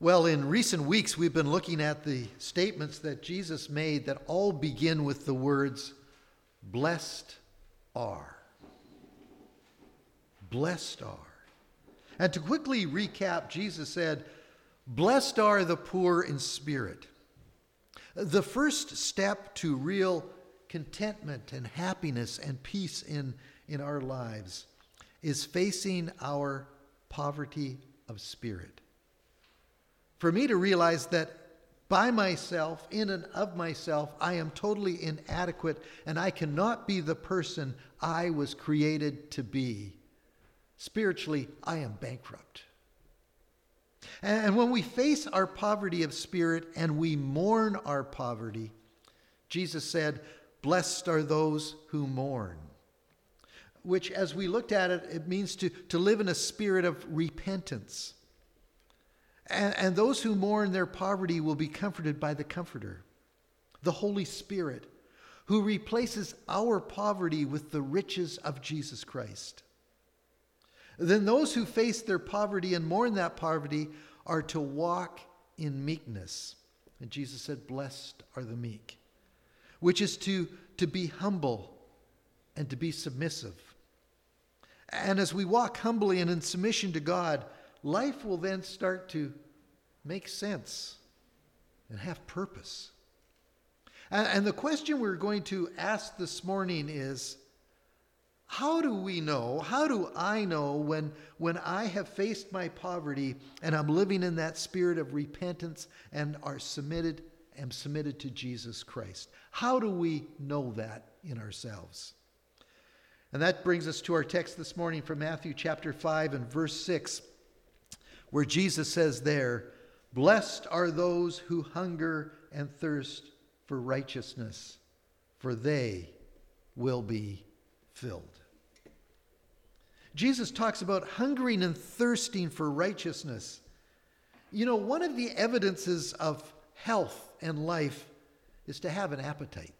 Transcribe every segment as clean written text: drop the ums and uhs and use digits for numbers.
Well, in recent weeks, we've been looking at the statements that Jesus made that all begin with the words, blessed are. Blessed are. And to quickly recap, Jesus said, blessed are the poor in spirit. The first step to real contentment and happiness and peace in our lives is facing our poverty of spirit. For me to realize that by myself, in and of myself, I am totally inadequate and I cannot be the person I was created to be. Spiritually, I am bankrupt. And when we face our poverty of spirit and we mourn our poverty, Jesus said, blessed are those who mourn. Which, as we looked at it, it means to live in a spirit of repentance. And those who mourn their poverty will be comforted by the Comforter, the Holy Spirit, who replaces our poverty with the riches of Jesus Christ. Then those who face their poverty and mourn that poverty are to walk in meekness. And Jesus said, blessed are the meek, which is to be humble and to be submissive. And as we walk humbly and in submission to God, life will then start to make sense and have purpose. And the question we're going to ask this morning is, how do I know when I have faced my poverty and I'm living in that spirit of repentance and am submitted to Jesus Christ? How do we know that in ourselves? And that brings us to our text this morning from Matthew chapter 5 and verse 6, where Jesus says there, blessed are those who hunger and thirst for righteousness, for they will be filled. Jesus talks about hungering and thirsting for righteousness. You know, one of the evidences of health and life is to have an appetite.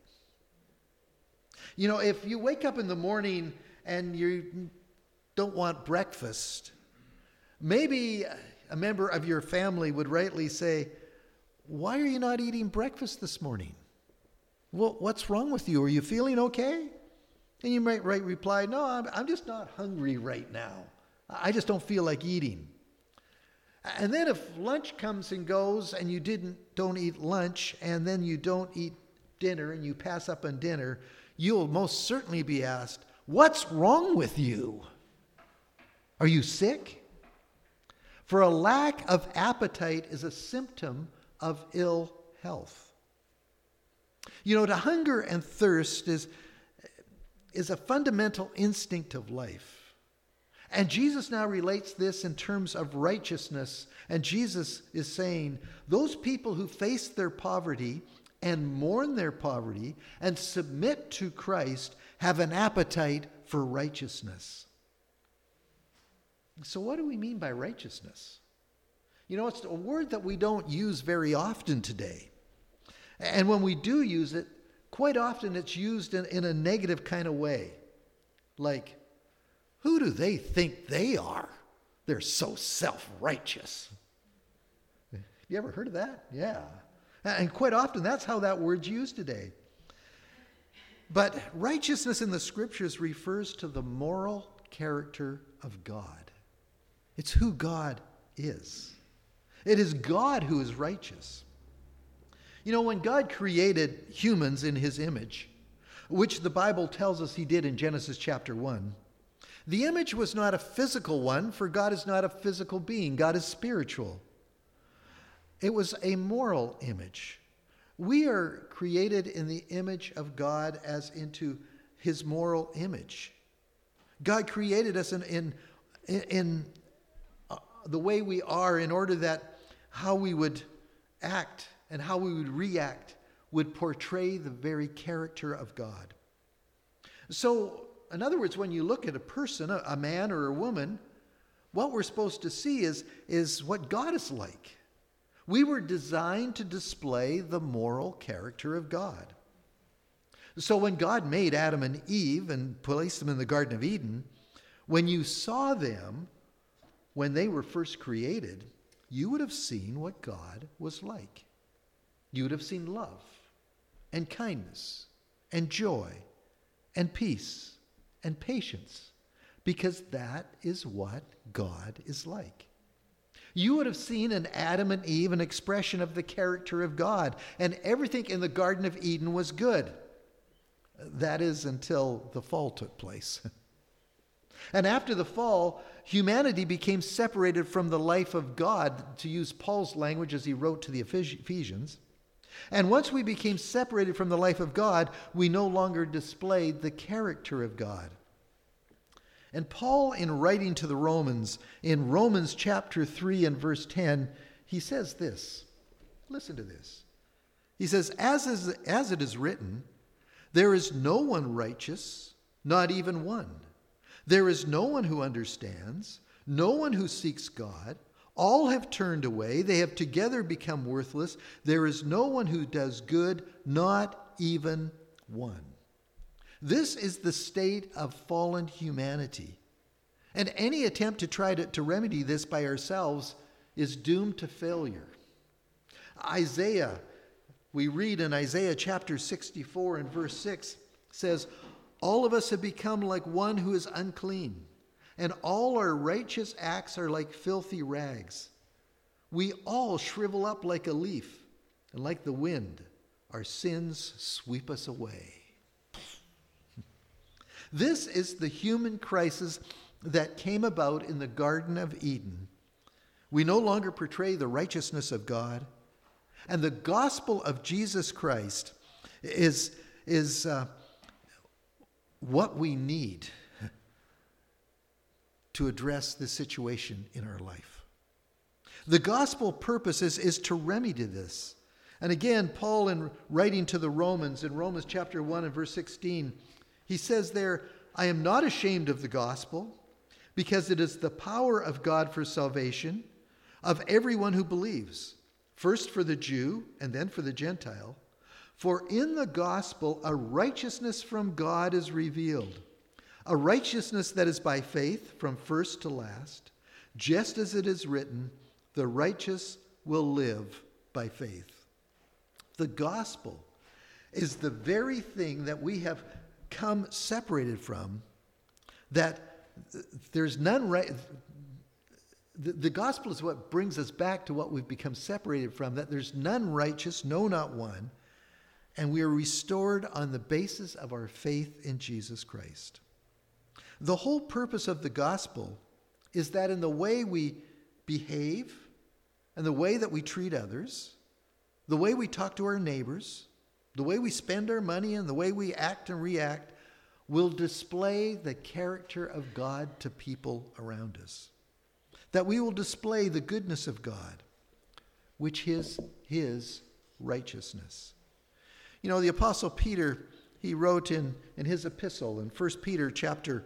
You know, if you wake up in the morning and you don't want breakfast, maybe a member of your family would rightly say, why are you not eating breakfast this morning? Well, what's wrong with you? Are you feeling okay? And you might reply, no, I'm just not hungry right now. I just don't feel like eating. And then if lunch comes and goes and you don't eat lunch and then you don't eat dinner and you pass up on dinner, you'll most certainly be asked, what's wrong with you? Are you sick? For a lack of appetite is a symptom of ill health. You know, to hunger and thirst is a fundamental instinct of life. And Jesus now relates this in terms of righteousness. And Jesus is saying, those people who face their poverty and mourn their poverty and submit to Christ have an appetite for righteousness. So what do we mean by righteousness? You know, it's a word that we don't use very often today. And when we do use it, quite often it's used in a negative kind of way. Like, who do they think they are? They're so self-righteous. You ever heard of that? Yeah. And quite often that's how that word's used today. But righteousness in the scriptures refers to the moral character of God. It's who God is. It is God who is righteous. You know, when God created humans in his image, which the Bible tells us he did in Genesis chapter 1, the image was not a physical one, for God is not a physical being. God is spiritual. It was a moral image. We are created in the image of God as into his moral image. God created us in the way we are in order that how we would act and how we would react would portray the very character of God. So, in other words, when you look at a person, a man or a woman, what we're supposed to see is what God is like. We were designed to display the moral character of God. So when God made Adam and Eve and placed them in the Garden of Eden, when you saw them, when they were first created, you would have seen what God was like. You would have seen love and kindness and joy and peace and patience, because that is what God is like. You would have seen in Adam and Eve an expression of the character of God, and everything in the Garden of Eden was good. That is, until the fall took place. And after the fall, humanity became separated from the life of God, to use Paul's language as he wrote to the Ephesians. And once we became separated from the life of God, we no longer displayed the character of God. And Paul, in writing to the Romans, in Romans chapter 3 and verse 10, he says this. Listen to this. He says, as it is written, there is no one righteous, not even one. There is no one who understands, no one who seeks God. All have turned away. They have together become worthless. There is no one who does good, not even one. This is the state of fallen humanity. And any attempt to try to remedy this by ourselves is doomed to failure. Isaiah, we read in Isaiah chapter 64 and verse 6, says, all of us have become like one who is unclean, and all our righteous acts are like filthy rags. We all shrivel up like a leaf, and like the wind, our sins sweep us away. This is the human crisis that came about in the Garden of Eden. We no longer portray the righteousness of God, and the gospel of Jesus Christ is what we need to address this situation in our life. The gospel purpose is to remedy this. And again, Paul, in writing to the Romans, in Romans chapter 1 and verse 16, he says there, I am not ashamed of the gospel, because it is the power of God for salvation of everyone who believes, first for the Jew and then for the Gentile. For in the gospel a righteousness from God is revealed, a righteousness that is by faith from first to last, just as it is written, the righteous will live by faith. The gospel is the very thing that we have come separated from, that there's none right. The gospel is what brings us back to what we've become separated from, that there's none righteous, no, not one, and we are restored on the basis of our faith in Jesus Christ. The whole purpose of the gospel is that in the way we behave and the way that we treat others, the way we talk to our neighbors, the way we spend our money, and the way we act and react will display the character of God to people around us. That we will display the goodness of God, which is his righteousness. You know, the Apostle Peter, he wrote in his epistle in 1 Peter chapter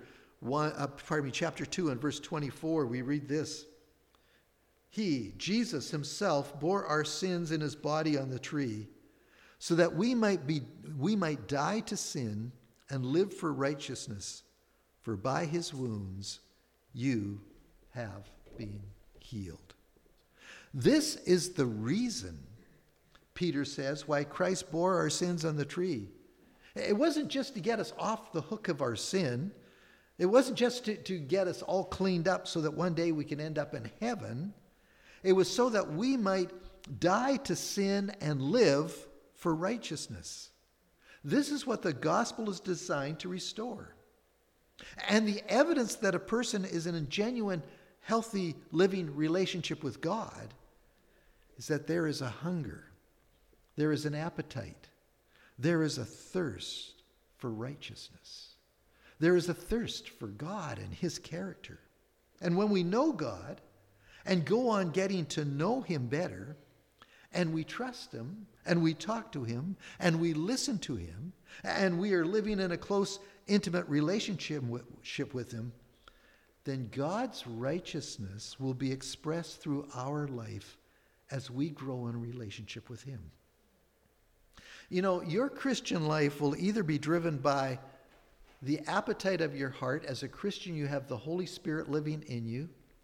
2 and verse 24, we read this. He, Jesus himself, bore our sins in his body on the tree, so that we might die to sin and live for righteousness. For by his wounds you have been healed. This is the reason, Peter says, why Christ bore our sins on the tree. It wasn't just to get us off the hook of our sin. It wasn't just to get us all cleaned up so that one day we can end up in heaven. It was so that we might die to sin and live for righteousness. This is what the gospel is designed to restore. And the evidence that a person is in a genuine, healthy, living relationship with God is that there is a hunger, there is an appetite, there is a thirst for righteousness. There is a thirst for God and his character. And when we know God and go on getting to know him better, and we trust him, and we talk to him, and we listen to him, and we are living in a close, intimate relationship with him, then God's righteousness will be expressed through our life as we grow in a relationship with him. You know, your Christian life will either be driven by the appetite of your heart. As a Christian, you have the Holy Spirit living in you,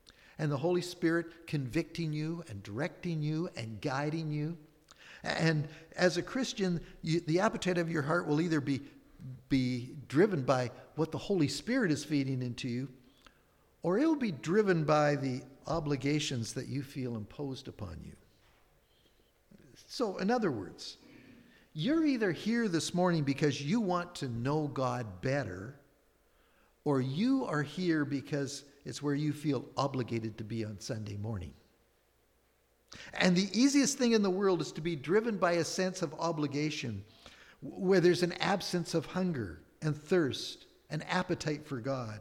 and the Holy Spirit convicting you and directing you and guiding you. And as a Christian, the appetite of your heart will either be driven by what the Holy Spirit is feeding into you, or it will be driven by the obligations that you feel imposed upon you. So, in other words, you're either here this morning because you want to know God better, or you are here because it's where you feel obligated to be on Sunday morning. And the easiest thing in the world is to be driven by a sense of obligation, where there's an absence of hunger and thirst and appetite for God.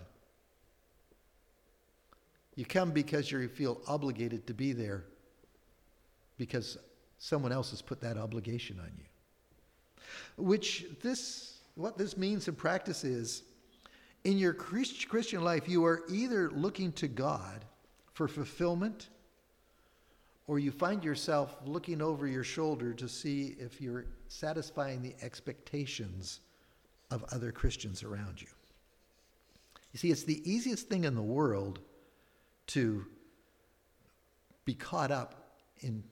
You come because you feel obligated to be there because someone else has put that obligation on you. What this means in practice is, in your Christian life, you are either looking to God for fulfillment, or you find yourself looking over your shoulder to see if you're satisfying the expectations of other Christians around you. You see, it's the easiest thing in the world to be caught up in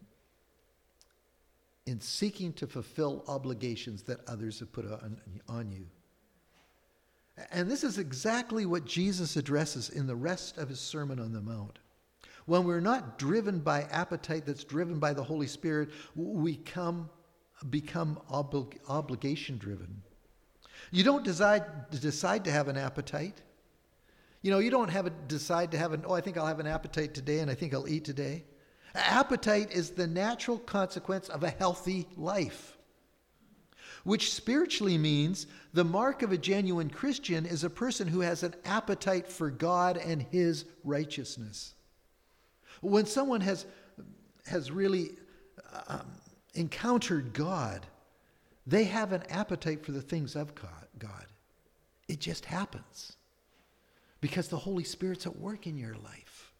seeking to fulfill obligations that others have put on you. And this is exactly what Jesus addresses in the rest of his Sermon on the Mount. When we're not driven by appetite that's driven by the Holy Spirit, we become obligation driven. You don't decide to have an appetite. You don't decide to have I think I'll have an appetite today and I think I'll eat today. Appetite is the natural consequence of a healthy life, which spiritually means the mark of a genuine Christian is a person who has an appetite for God and his righteousness. When someone has really encountered God, they have an appetite for the things of God. It just happens because the Holy Spirit's at work in your life.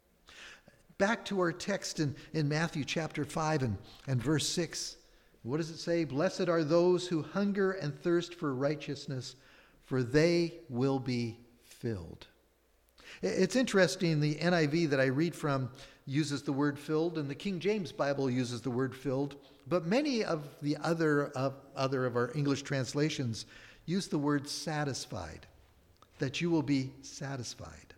Back to our text in Matthew chapter 5 and verse 6. What does it say? Blessed are those who hunger and thirst for righteousness, for they will be filled. It's interesting, the NIV that I read from uses the word filled, and the King James Bible uses the word filled, but many of the other of our English translations use the word satisfied, that you will be satisfied.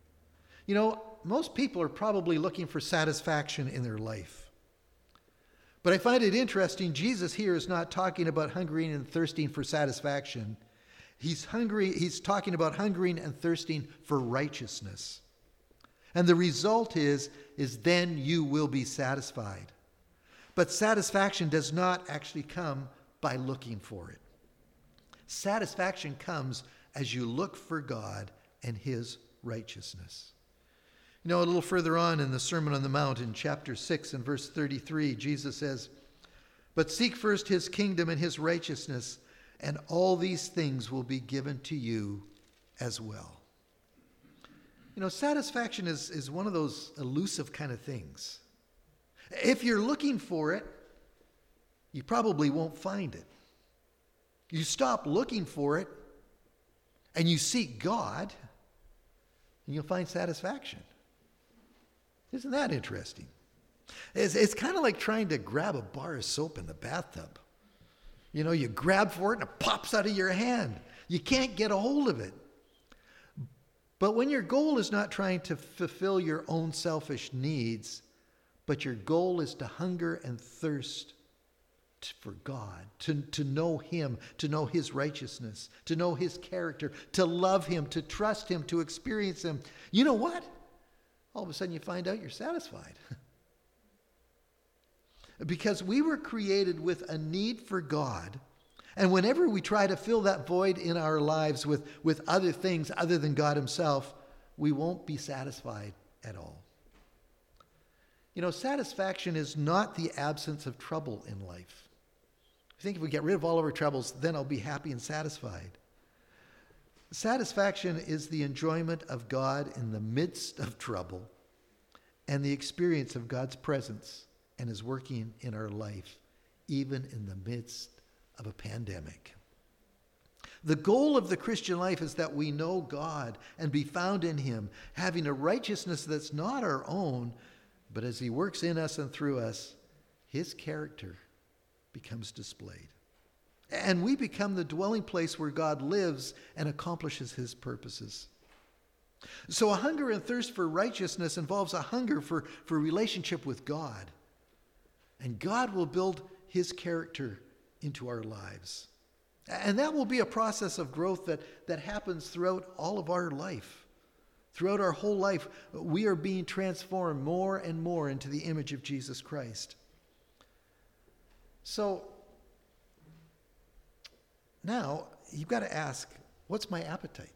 Most people are probably looking for satisfaction in their life. But I find it interesting, Jesus here is not talking about hungering and thirsting for satisfaction. He's talking about hungering and thirsting for righteousness. And the result is then you will be satisfied. But satisfaction does not actually come by looking for it. Satisfaction comes as you look for God and his righteousness. A little further on in the Sermon on the Mount in chapter 6 and verse 33, Jesus says, "But seek first his kingdom and his righteousness, and all these things will be given to you as well." Satisfaction is one of those elusive kind of things. If you're looking for it, you probably won't find it. You stop looking for it, and you seek God, and you'll find satisfaction. Isn't that interesting? It's kind of like trying to grab a bar of soap in the bathtub. You grab for it and it pops out of your hand. You can't get a hold of it. But when your goal is not trying to fulfill your own selfish needs, but your goal is to hunger and thirst for God, to know him, to know his righteousness, to know his character, to love him, to trust him, to experience him, you know what? All of a sudden you find out you're satisfied. Because we were created with a need for God. And whenever we try to fill that void in our lives with other things other than God himself, we won't be satisfied at all. Satisfaction is not the absence of trouble in life. I think if we get rid of all of our troubles, then I'll be happy and satisfied. Satisfaction is the enjoyment of God in the midst of trouble and the experience of God's presence and his working in our life, even in the midst of a pandemic. The goal of the Christian life is that we know God and be found in him, having a righteousness that's not our own, but as he works in us and through us, his character becomes displayed. And we become the dwelling place where God lives and accomplishes his purposes. So a hunger and thirst for righteousness involves a hunger for relationship with God. And God will build his character into our lives. And that will be a process of growth that happens throughout all of our life. Throughout our whole life, we are being transformed more and more into the image of Jesus Christ. So now you've got to ask, what's my appetite?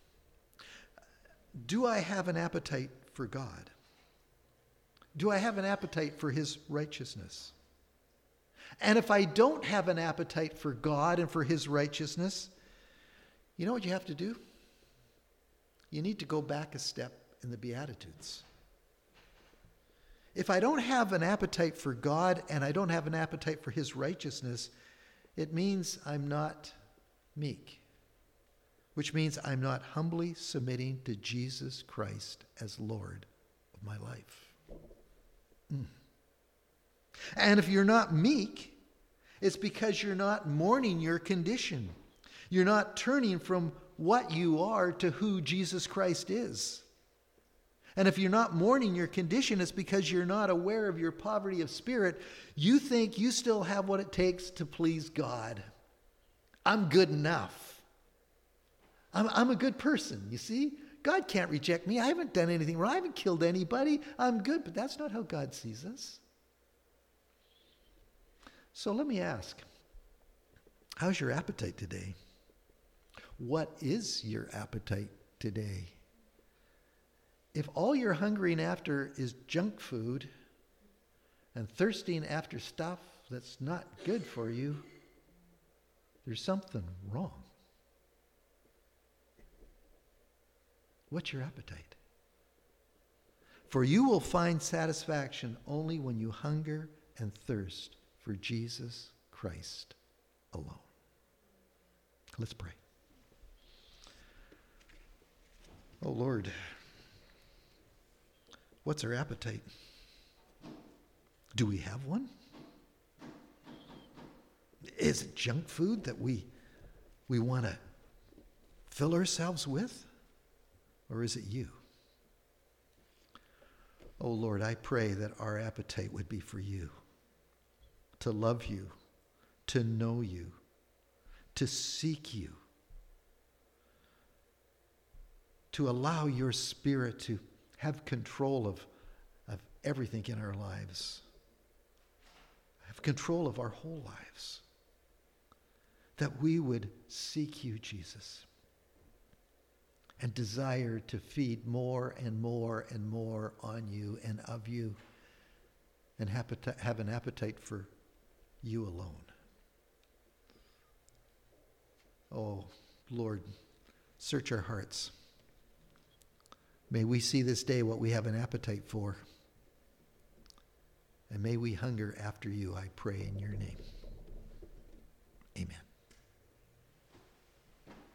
Do I have an appetite for God? Do I have an appetite for his righteousness? And if I don't have an appetite for God and for his righteousness, you know what you have to do? You need to go back a step in the Beatitudes. If I don't have an appetite for God and I don't have an appetite for his righteousness, it means I'm not meek, which means I'm not humbly submitting to Jesus Christ as Lord of my life. And if you're not meek, it's because you're not mourning your condition. You're not turning from what you are to who Jesus Christ is. And if you're not mourning your condition, it's because you're not aware of your poverty of spirit. You think you still have what it takes to please God. I'm good enough. I'm a good person, you see? God can't reject me. I haven't done anything wrong. I haven't killed anybody. I'm good, but that's not how God sees us. So let me ask, how's your appetite today? What is your appetite today? If all you're hungering after is junk food and thirsting after stuff that's not good for you, there's something wrong. What's your appetite? For you will find satisfaction only when you hunger and thirst for Jesus Christ alone. Let's pray. Oh Lord, what's our appetite? Do we have one? Is it junk food that we want to fill ourselves with? Or is it you? Oh Lord, I pray that our appetite would be for you, to love you, to know you, to seek you, to allow your Spirit to have control of everything in our lives, have control of our whole lives, that we would seek you, Jesus, and desire to feed more and more and more on you and of you, and have an appetite for you alone. Oh, Lord, search our hearts. May we see this day what we have an appetite for. And may we hunger after you, I pray in your name. Amen.